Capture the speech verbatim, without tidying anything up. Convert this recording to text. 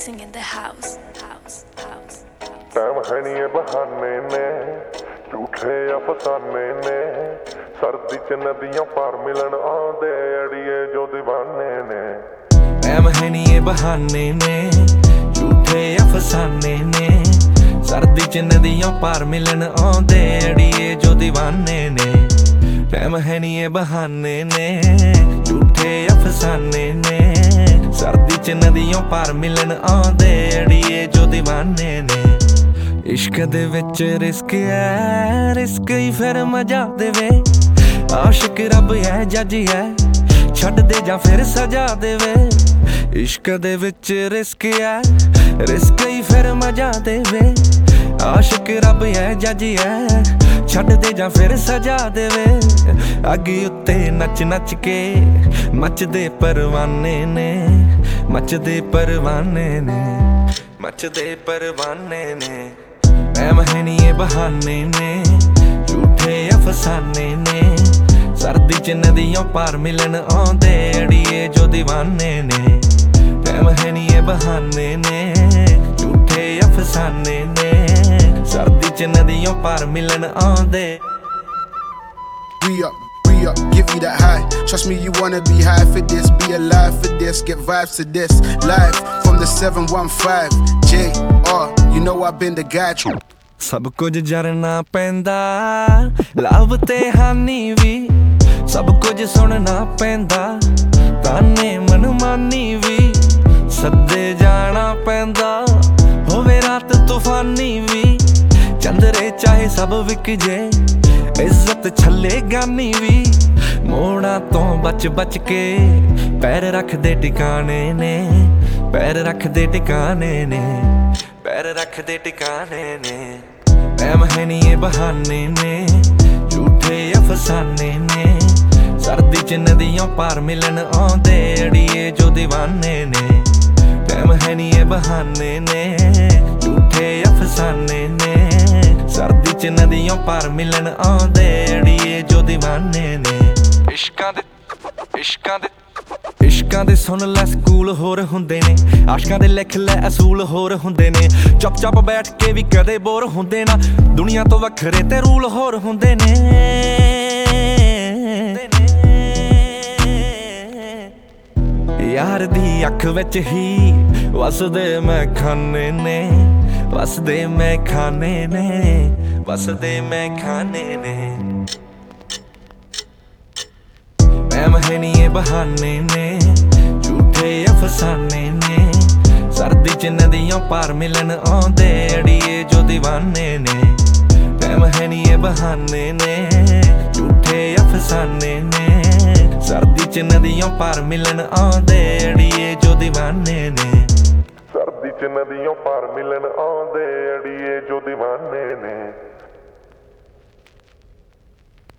mixing in the house, house, house. Time ਹੈ ਨੀ ਇਹ ਬਹਾਨੇ ਨੇ ਝੂਠੇ ਅਫਸਾਨੇ ਨੇ ਸਰਦੀ ਚ ਨਦੀਆਂ ਪਾਰ ਮਿਲਣ ਆਉਂਦੇ ਅੜੀਏ ਜੋ دیਵਾਨੇ ਨੇ ਟਾਈਮ ਹੈ ਨੀ ਇਹ ਬਹਾਨੇ ਨੇ ਝੂਠੇ ਅਫਸਾਨੇ ਨੇ ਸਰਦੀ ਚ ਨਦੀਆਂ ਪਾਰ ਮਿਲਣ ਆਉਂਦੇ ਅੜੀਏ ਜੋ دیਵਾਨੇ ਨੇ ਟਾਈਮ ਹੈ ਨੀ ਇਹ ਬਹਾਨੇ ਨੇ ਝੂਠੇ ਅਫਸਾਨੇ ਨੇ ਸਰਦੀ ਚ ਨਦੀਆਂ ਪਾਰ ਮਿਲਣ ਆਉਂਦੇ ਅੜੀਏ ਜੋ دیਵਾਨੇ ਨੇ इश्क दे विच रिस्क है रिस्क ही फिर मजा देवे आशिक रब है जज है छड़ दे जा फिर सजा देवे इश्क दे विच रिस्क है रिस्क ही फिर मजा देवे आशिक रब है जज है छड़ दे जा फिर सजा देवे अग उत्ते नच नच के मचदे परवाने ने मचदे परवाने ने मचदे परवाने ने ਟਾਈਮ ਹੈ ਨੀ ਇਹ ਬਹਾਨੇ ਨੇ ਝੂਠੇ ਅਫਸਾਨੇ ਨੇ ਸਰਦੀ ਚ ਨਦੀਆਂ ਪਾਰ ਮਿਲਣ ਆਉਂਦੇ ਅੜੀਏ ਜੋ دیਵਾਨੇ ਨੇ ਟਾਈਮ ਹੈ ਨੀ ਇਹ ਬਹਾਨੇ ਨੇ ਝੂਠੇ ਅਫਸਾਨੇ ਨੇ ਸਰਦੀ ਚ ਨਦੀਆਂ ਪਾਰ ਮਿਲਣ ਆਉਂਦੇ We up, we up, give you that high. Trust me, you wanna be high for this. Be alive for this, get vibes to this. Live from the seven one five J R, you know I've been the guy. ਸਭ ਕੁਝ ਜਰਨਾ ਪੈਂਦਾ ਲਾਭ ਤੇ ਹਾਨੀ ਵੀ ਸਭ ਕੁਝ ਸੁਣਨਾ ਪੈਂਦਾ ਤਾਨੇ ਮਨਮਾਨੀ ਵੀ ਸੱਦੇ ਜਾਣਾ ਪੈਂਦਾ ਹੋਵੇ ਰਾਤ ਤੂਫਾਨੀ ਵੀ ਚੰਦਰੇ ਚਾਹੇ ਸਭ ਵਿਕ ਜੇ ਇੱਜ਼ਤ ਛੱਲੇ ਗਾਨੀ ਵੀ ਮੋੜਾਂ ਤੋਂ ਬਚ ਬਚ ਕੇ ਪੈਰ ਰੱਖਦੇ ਟਿਕਾਣੇ ਨੇ ਪੈਰ ਰੱਖਦੇ ਟਿਕਾਣੇ ਨੇ ਪੈਰ ਰੱਖਦੇ ਟਿਕਾਣੇ ਨੇ ਟਾਈਮ ਹੈ ਨੀ ਇਹ ਬਹਾਨੇ ਨੇ ਝੂਠੇ ਅਫਸਾਨੇ ਨੇ ਸਰਦੀ ਚ ਨਦੀਆਂ ਪਾਰ ਮਿਲਣ ਆਉਂਦੇ ਅੜੀਏ ਜੋ دیਵਾਨੇ ਨੇ ਟਾਈਮ ਹੈ ਨੀ ਇਹ ਬਹਾਨੇ ਨੇ ਝੂਠੇ ਅਫਸਾਨੇ ਨੇ ਸਰਦੀ ਚ ਨਦੀਆਂ ਪਾਰ ਮਿਲਣ ਆਉਂਦੇ ਅੜੀਏ ਜੋ دیਵਾਨੇ ਨੇ ਇਸ਼ਕਾਂ ਦੇ ਇਸ਼ਕਾਂ ਦੇ ਇਸ਼ਕਾਂ ਦੇ ਸੁਣ ਲੈ ਸਕੂਲ ਹੋਰ ਹੁੰਦੇ ਨੇ ਆਸ਼ਕਾਂ ਦੇ ਲਿਖ ਲੈ ਅਸੂਲ ਹੋਰ ਹੁੰਦੇ ਨੇ ਚੁੱਪ ਚਾਪ ਬੈਠ ਕੇ ਵੀ ਕਦੇ ਬੋਰ ਹੁੰਦੇ ਨਾ ਦੁਨੀਆ ਤੋਂ ਵੱਖਰੇ ਤੇ ਰੂਲ ਹੋਰ ਹੁੰਦੇ ਨੇ ਯਾਰ ਦੀ ਅੱਖ ਵਿੱਚ ਹੀ ਵਸਦੇ ਮੈਂ ਖਾਨੇ ਨੇ ਵਸਦੇ ਮੈਂ ਖਾਨੇ ਨੇ ਵਸਦੇ ਮੈਂ ਖਾਨੇ ਨੇ ਟਾਈਮ ਹੈ ਨੀ ਇਹ ਬਹਾਨੇ ਨੇ ਝੂਠੇ ਅਫਸਾਨੇ ਨੇ ਸਰਦੀ ਚ ਨਦੀਆਂ ਪਾਰ ਮਿਲਣ ਆਉਂਦੇ ਅੜੀਏ ਜੋ دیਵਾਨੇ ਨੇ ਟਾਈਮ ਹੈ ਨੀ ਇਹ ਬਹਾਨੇ ਨੇ ਝੂਠੇ ਅਫਸਾਨੇ ਨੇ ਸਰਦੀ ਚ ਨਦੀਆਂ ਪਾਰ ਮਿਲਣ ਆਉਂਦੇ ਅੜੀਏ ਜੋ دیਵਾਨੇ ਨੇ ਸਰਦੀ ਚ ਨਦੀਆਂ ਪਾਰ ਮਿਲਣ ਆਉਂਦੇ ਅੜੀਏ ਜੋ دیਵਾਨੇ ਨੇ